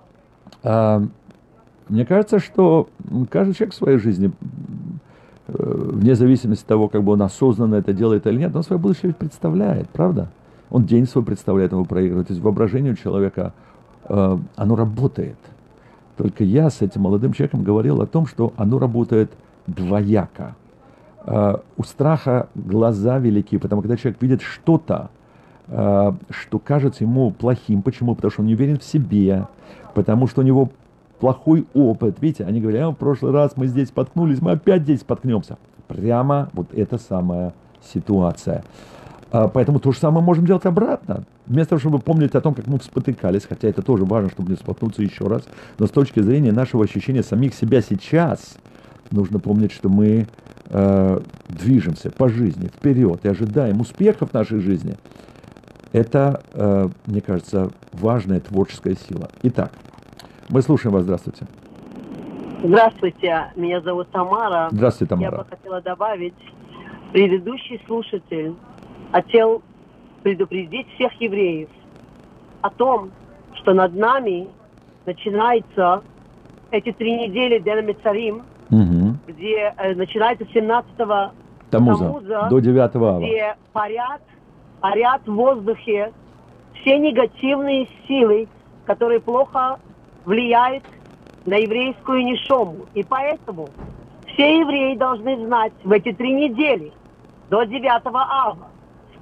Мне кажется, что каждый человек в своей жизни, вне зависимости от того, как бы он осознанно это делает или нет, он свое будущее ведь представляет, правда? Он день свой представляет, его проигрывает. То есть воображение у человека, оно работает. Только я с этим молодым человеком говорил о том, что оно работает двояко. У страха глаза велики, потому что когда человек видит что-то, что кажется ему плохим. Почему? Потому что он не уверен в себе, потому что у него плохой опыт. Видите, они говорят, в прошлый раз мы здесь споткнулись, мы опять здесь споткнемся. Прямо вот эта самая ситуация. Поэтому то же самое можем делать обратно. Вместо того, чтобы помнить о том, как мы спотыкались, хотя это тоже важно, чтобы не споткнуться еще раз, но с точки зрения нашего ощущения самих себя сейчас, нужно помнить, что мы движемся по жизни вперед и ожидаем успехов в нашей жизни. Это, мне кажется, важная творческая сила. Итак, мы слушаем вас. Здравствуйте. Здравствуйте, меня зовут Тамара. Здравствуйте, Тамара. Я бы хотела добавить, предыдущий слушатель хотел предупредить всех евреев о том, что над нами начинается эти 3 недели Ден Мицарим, где начинается 17-го Тамуза до 9 ава, где парят в воздухе все негативные силы, которые плохо влияют на еврейскую нишому. И поэтому все евреи должны знать в эти 3 недели до 9 ава,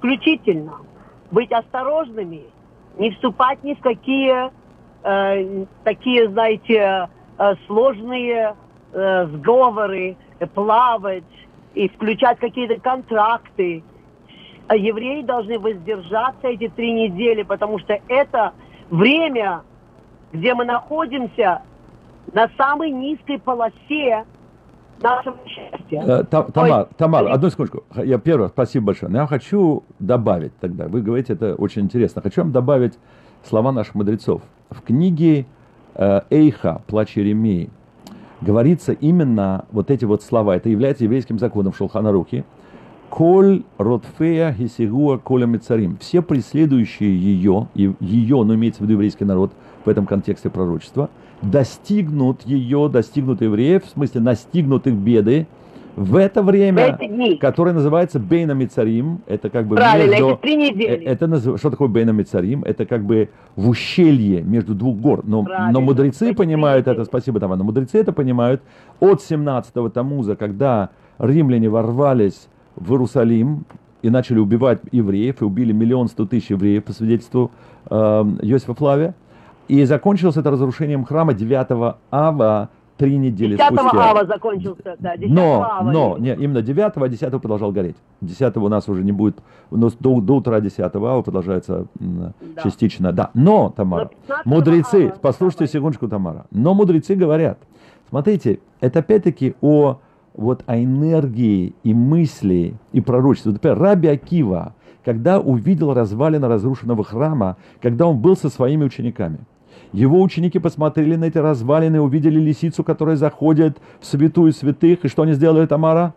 исключительно быть осторожными, не вступать ни в какие такие, знаете, сложные сговоры, плавать и включать какие-то контракты. Евреи должны воздержаться эти 3 недели, потому что это время, где мы находимся на самой низкой полосе нашего счастья. Тамар, одну секундочку. Спасибо большое. Но я хочу добавить тогда, вы говорите, это очень интересно. Хочу вам добавить слова наших мудрецов. В книге Эйха, «Плач Иеремии», говорится именно вот эти вот слова. Это является еврейским законом в Шулхан Арухе. «Коль ротфея хисигуа коля мицарим». Все преследующие ее, но имеется в виду еврейский народ в этом контексте пророчества, достигнут евреев, в смысле настигнут их беды, в это время, которое называется Бейна Мицарим, это как бы между... Что такое Бейна Мицарим? Это как бы в ущелье между двух гор. Но мудрецы понимают это, спасибо, Тамара, но мудрецы это понимают от 17-го Тамуза, когда римляне ворвались в Иерусалим и начали убивать евреев, и убили 1 100 000 евреев по свидетельству Йосифа Флавия. И закончилось это разрушением храма 9 ава, 3 недели 10 спустя. 10 ава закончился, да, 10 ава. Нет, именно 9, а 10 продолжал гореть. 10 у нас уже не будет, у нас до утра 10 ава продолжается частично. Да. Но, Тамара, мудрецы, послушайте секундочку, Тамара, но мудрецы говорят, смотрите, это опять-таки о энергии и мысли и пророчестве. Например, Раби Акива, когда увидел развалины разрушенного храма, когда он был со своими учениками, его ученики посмотрели на эти развалины, увидели лисицу, которая заходит в святую святых, и что они сделали, Тамара?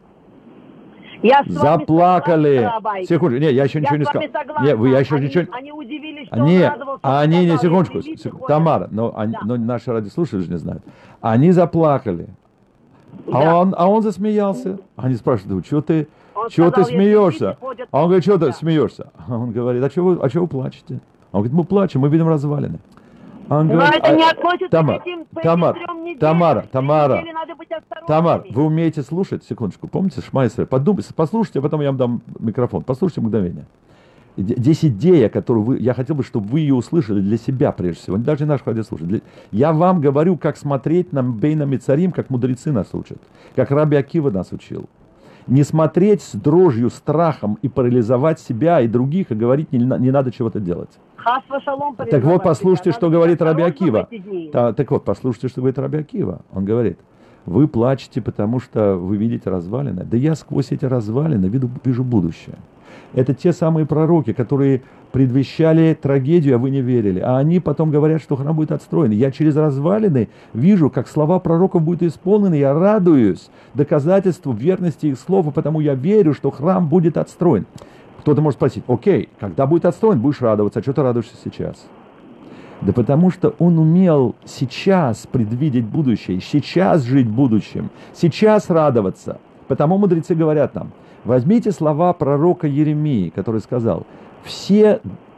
Заплакали. Секунду, нет, я еще ничего не сказал. Нет, я еще ничего. Они удивились, что он радовался. Не, секундочку, Тамара, но наши радиослушатели же не знают. Они заплакали. А он засмеялся. Они спрашивают, чего ты смеешься? А он говорит, что ты смеешься? А он говорит, а чего вы плачете? Он говорит, мы плачем, мы видим развалины. Он говорит, это не относится к этим 3 неделям. Тамара, вы умеете слушать? Секундочку, помните Шма Исраэль? Послушайте, а потом я вам дам микрофон. Послушайте мгновение. Здесь идея, которую я хотел бы, чтобы вы ее услышали для себя прежде всего, даже наших радиослушателей. Я вам говорю, как смотреть на Бейна Мицарим, как мудрецы нас учат, как Раби Акива нас учил. Не смотреть с дрожью, страхом и парализовать себя и других, и говорить, не надо чего-то делать. Так вот, послушайте, что говорит Раби Акива. Так вот, послушайте, что говорит Раби Акива. Он говорит, вы плачете, потому что вы видите развалины. Да я сквозь эти развалины вижу будущее. Это те самые пророки, которые предвещали трагедию, а вы не верили. А они потом говорят, что храм будет отстроен. Я через развалины вижу, как слова пророков будут исполнены. Я радуюсь доказательству верности их слов, и потому я верю, что храм будет отстроен. Кто-то может спросить, окей, когда будет отстроен, будешь радоваться. А что ты радуешься сейчас? Да потому что он умел сейчас предвидеть будущее, сейчас жить будущим, сейчас радоваться. Потому мудрецы говорят нам, возьмите слова пророка Иеремии, который сказал, все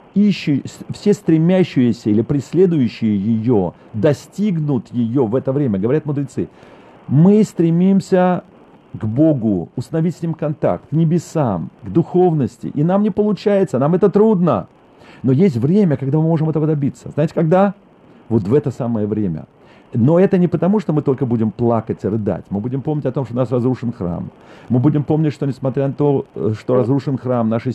стремящиеся или преследующие ее достигнут ее в это время. Говорят мудрецы, мы стремимся к Богу, установить с Ним контакт, к небесам, к духовности. И нам не получается, нам это трудно. Но есть время, когда мы можем этого добиться. Знаете, когда? Вот в это самое время. Но это не потому, что мы только будем плакать и рыдать. Мы будем помнить о том, что у нас разрушен храм. Мы будем помнить, что несмотря на то, что разрушен храм, наши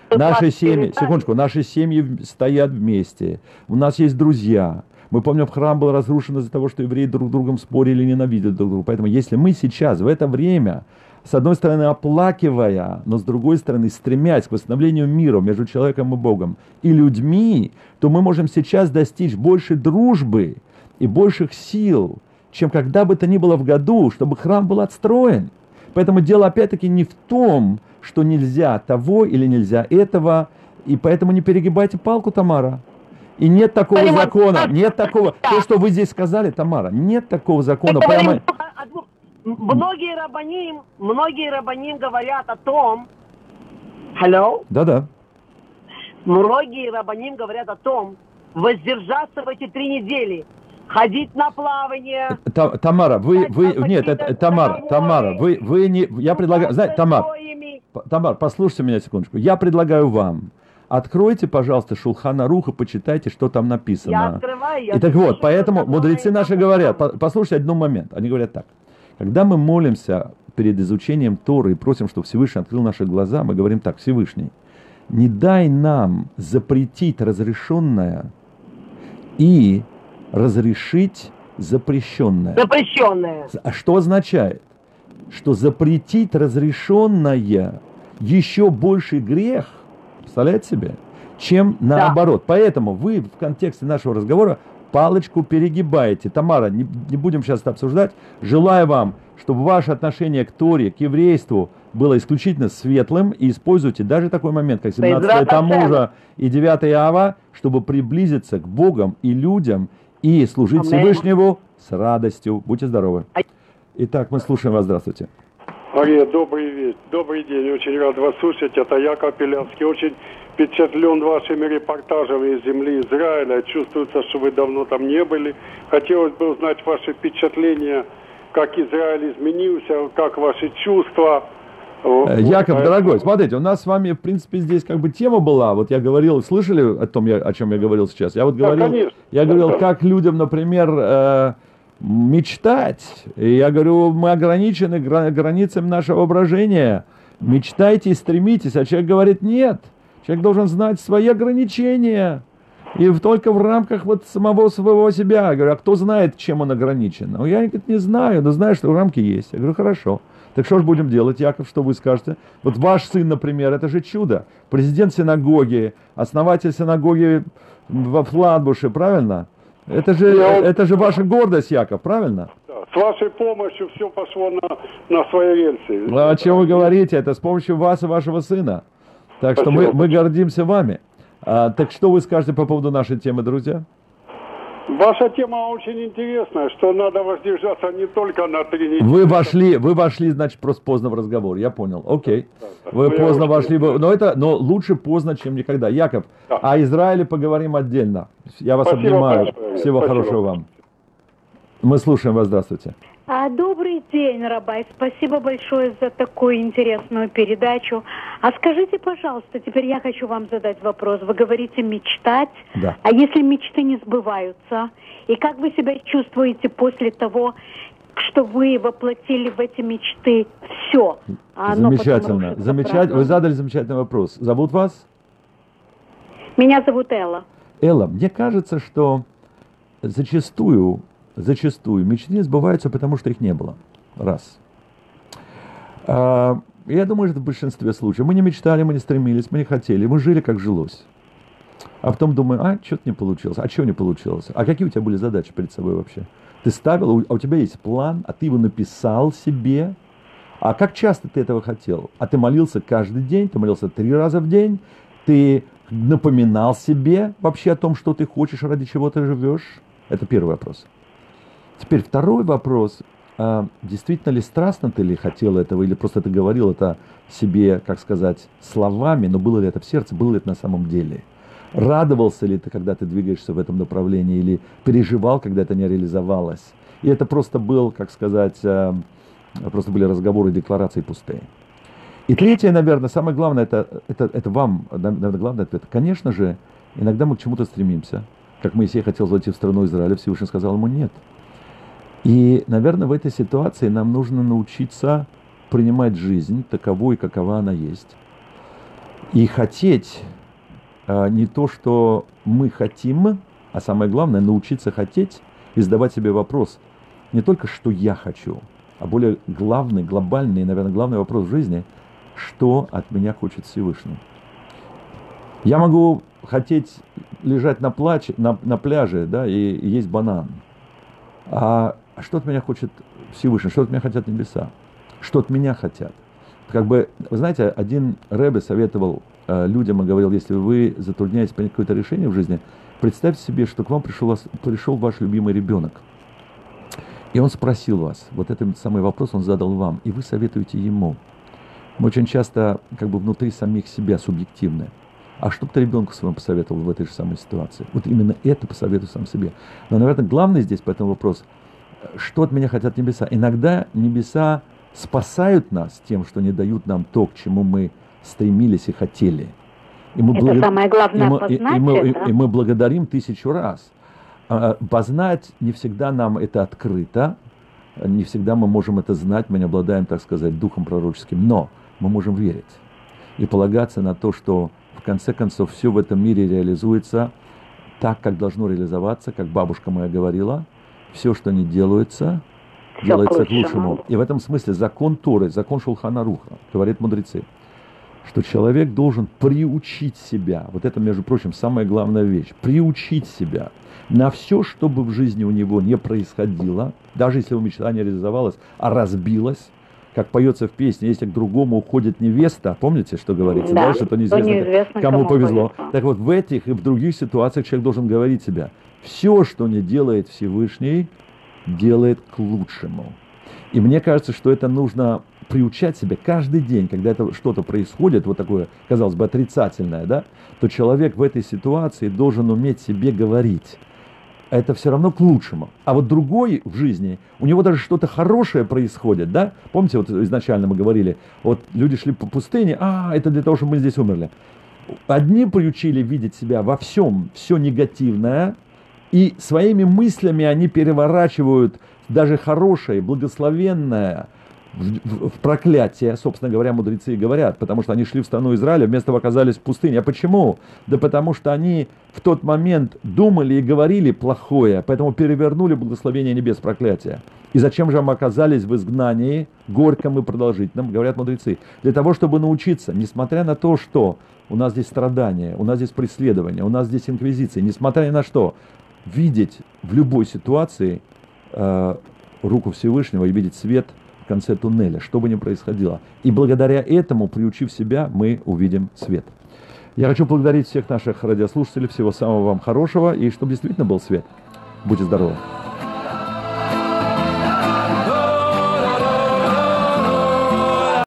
семьи стоят вместе. У нас есть друзья. Мы помним, храм был разрушен из-за того, что евреи друг с другом спорили и ненавидели друг друга. Поэтому если мы сейчас, в это время, с одной стороны оплакивая, но с другой стороны стремясь к восстановлению мира между человеком и Богом и людьми, то мы можем сейчас достичь большей дружбы и больших сил, чем когда бы то ни было в году, чтобы храм был отстроен. Поэтому дело опять-таки не в том, что нельзя того или нельзя этого, и поэтому не перегибайте палку, Тамара. И нет такого закона, нет такого, то, что вы здесь сказали, Тамара, нет такого закона. Прямо... Многие рабаним говорят о том, Да-да. Многие рабаним говорят о том, воздержаться в эти 3 недели, ходить на плавание. Тамара, Тамара, вы не, я предлагаю, знаете, Тамара, Тамар, послушайте меня секундочку. Я предлагаю вам, откройте, пожалуйста, Шулхан Арух и почитайте, что там написано. Я открываю, я И так вот, слушаю, поэтому это мудрецы наши говорят, послушайте один момент, они говорят так. Когда мы молимся перед изучением Торы и просим, чтобы Всевышний открыл наши глаза, мы говорим так: Всевышний, не дай нам запретить разрешенное и разрешить запрещенное. Запрещенное. А что означает? Что запретить разрешенное еще больший грех, представляете себе, чем наоборот. Поэтому вы в контексте нашего разговора палочку перегибаете. Тамара, не будем сейчас это обсуждать. Желаю вам, чтобы ваше отношение к Торе, к еврейству было исключительно светлым, и используйте даже такой момент, как 17-е Тамуза и 9-е Ава, чтобы приблизиться к Богам и людям и служить Всевышнему с радостью. Будьте здоровы. Итак, мы слушаем вас. Здравствуйте. Мария, добрый день. Очень рад вас слушать. Это Яков Пелянский. Очень впечатлен вашими репортажами из земли Израиля. Чувствуется, что вы давно там не были. Хотелось бы узнать ваши впечатления, как Израиль изменился, как ваши чувства. Яков, дорогой, смотрите, у нас с вами, в принципе, здесь как бы тема была. Вот я говорил, слышали о том, о чем я говорил сейчас? Я вот говорил, как людям, например, мечтать. И я говорю, мы ограничены границами нашего воображения. Мечтайте и стремитесь. А человек говорит, нет. Человек должен знать свои ограничения. И только в рамках вот самого своего себя. Я говорю, а кто знает, чем он ограничен? Ну, я не знаю, но знаю, что рамки есть. Я говорю, хорошо. Так что же будем делать, Яков, что вы скажете? Вот ваш сын, например, это же чудо. Президент синагоги, основатель синагоги во Флатбуше, правильно? Это же ваша гордость, Яков, правильно? Да. С вашей помощью все пошло на свои рельсы. О чем вы говорите? Это с помощью вас и вашего сына. Так что мы гордимся вами. Так что вы скажете по поводу нашей темы, друзья? Ваша тема очень интересная, что надо воздержаться не только на 3 недели. Вы вошли, значит, просто поздно в разговор, я понял. Окей. Вы поздно вошли, но лучше поздно, чем никогда. Яков, о Израиле поговорим отдельно. Я вас обнимаю. Всего хорошего вам. Мы слушаем вас, здравствуйте. Добрый день, Рабай. Спасибо большое за такую интересную передачу. А скажите, пожалуйста, теперь я хочу вам задать вопрос. Вы говорите мечтать, да. А если мечты не сбываются? И как вы себя чувствуете после того, что вы воплотили в эти мечты все? Замечательно. Вы задали замечательный вопрос. Зовут вас? Меня зовут Элла. Элла, мне кажется, что зачастую мечты не сбываются, потому что их не было. Раз. Я думаю, что в большинстве случаев мы не мечтали, мы не стремились, мы не хотели, мы жили, как жилось. А потом думаю, что-то не получилось, а чего не получилось? А какие у тебя были задачи перед собой вообще? Ты ставил, а у тебя есть план, а ты его написал себе. А как часто ты этого хотел? А ты молился каждый день, ты молился 3 раза в день, ты напоминал себе вообще о том, что ты хочешь, ради чего ты живешь? Это первый вопрос. Теперь второй вопрос. Действительно ли страстно ты ли хотел этого, или просто ты говорил это себе, как сказать, словами, но было ли это в сердце, было ли это на самом деле? Радовался ли ты, когда ты двигаешься в этом направлении, или переживал, когда это не реализовалось? И это просто был, как сказать, просто были разговоры, декларации пустые. И третье, наверное, самое главное, это вам, наверное, главный ответ. Конечно же, иногда мы к чему-то стремимся. Как Моисей хотел зайти в страну Израиля, Всевышний сказал ему нет. И, наверное, в этой ситуации нам нужно научиться принимать жизнь таковой, какова она есть. И хотеть не то, что мы хотим, а самое главное, научиться хотеть и задавать себе вопрос не только, что я хочу, а более главный, глобальный, наверное, главный вопрос в жизни, что от меня хочет Всевышний. Я могу хотеть лежать на пляже, да, и есть банан. А что от меня хочет Всевышний? Что от меня хотят небеса? Что от меня хотят? Как бы, вы знаете, один ребе советовал людям и говорил, если вы затрудняетесь принять какое-то решение в жизни, представьте себе, что к вам пришел ваш любимый ребенок. И он спросил вас, вот этот самый вопрос он задал вам, и вы советуете ему. Мы очень часто как бы внутри самих себя субъективны. А что бы ты ребенку своему посоветовал в этой же самой ситуации? Вот именно это посоветую сам себе. Но, наверное, главное здесь по этому вопрос, что от меня хотят небеса. Иногда небеса спасают нас тем, что не дают нам то, к чему мы стремились и хотели. И мы Это самое главное познать и мы благодарим 1000 раз. Познать не всегда нам это открыто, не всегда мы можем это знать, мы не обладаем, так сказать, духом пророческим, но мы можем верить и полагаться на то, что в конце концов все в этом мире реализуется так, как должно реализоваться, как бабушка моя говорила, все, что не делается, делается к лучшему. И в этом смысле закон Торы, закон Шулхан Аруха, говорят мудрецы, что человек должен приучить себя, вот это, между прочим, самая главная вещь, приучить себя на все, что бы в жизни у него не происходило, даже если его мечта не реализовалась, а разбилась, как поется в песне, если к другому уходит невеста, помните, что говорится, да, что неизвестно кому повезло. Так вот, в этих и в других ситуациях человек должен говорить себе, все, что не делает Всевышний, делает к лучшему. И мне кажется, что это нужно приучать себя каждый день, когда это что-то происходит, вот такое, казалось бы, отрицательное, да, то человек в этой ситуации должен уметь себе говорить. Это все равно к лучшему. А вот другой в жизни, у него даже что-то хорошее происходит, да? Помните, вот изначально мы говорили, вот люди шли по пустыне, это для того, чтобы мы здесь умерли. Одни приучили видеть себя во всем, все негативное, и своими мыслями они переворачивают даже хорошее, благословенное в проклятие, собственно говоря, мудрецы и говорят, потому что они шли в страну Израиля, вместо того оказались в пустыне. А почему? Да потому что они в тот момент думали и говорили плохое, поэтому перевернули благословение небес, проклятие. И зачем же мы оказались в изгнании, горьком и продолжительном, говорят мудрецы? Для того, чтобы научиться, несмотря на то, что у нас здесь страдания, у нас здесь преследования, у нас здесь инквизиция, несмотря ни на что, видеть в любой ситуации руку Всевышнего и видеть свет в конце туннеля, что бы ни происходило. И благодаря этому, приучив себя, мы увидим свет. Я хочу поблагодарить всех наших радиослушателей, всего самого вам хорошего, и чтобы действительно был свет. Будьте здоровы.